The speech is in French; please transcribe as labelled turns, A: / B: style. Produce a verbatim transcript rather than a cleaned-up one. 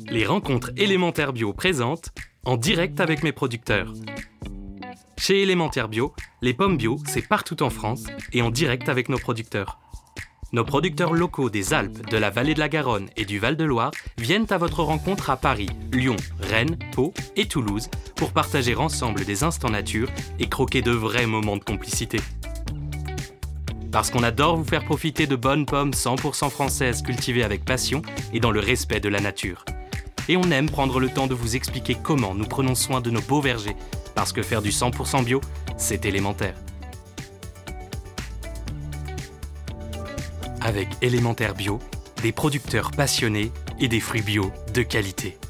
A: Les rencontres Élémentaire Bio présentent En direct avec mes producteurs. Chez Élémentaire Bio, les pommes bio, c'est partout en France et en direct avec nos producteurs. Nos producteurs locaux des Alpes, de la vallée de la Garonne et du Val-de-Loire viennent à votre rencontre à Paris, Lyon, Rennes, Pau et Toulouse pour partager ensemble des instants nature et croquer de vrais moments de complicité. Parce qu'on adore vous faire profiter de bonnes pommes cent pour cent françaises cultivées avec passion et dans le respect de la nature. Et on aime prendre le temps de vous expliquer comment nous prenons soin de nos beaux vergers, parce que faire du cent pour cent bio, c'est élémentaire. Avec Élémentaire Bio, des producteurs passionnés et des fruits bio de qualité.